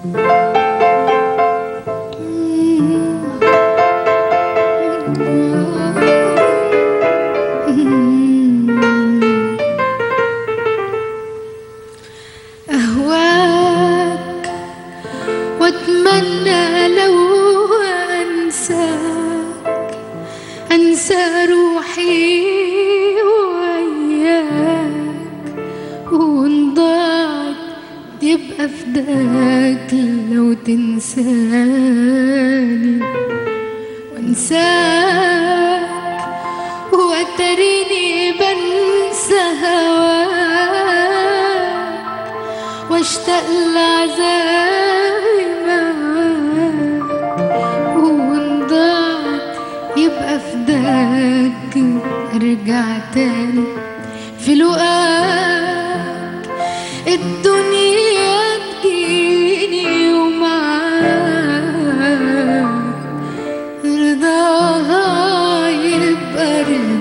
أهواك وأتمنى لو أنساك، أنسى روحي وياك، وإن ضاعت يبقى فداك لو تنساني وانساك، وتريني بنسى هواك واشتاق لعذابي معاك، وإن ضاعت يبقى فداك ارجع تاني في لقاك. الدنيا تجيني ومعاك رضاها يبقى رضاك.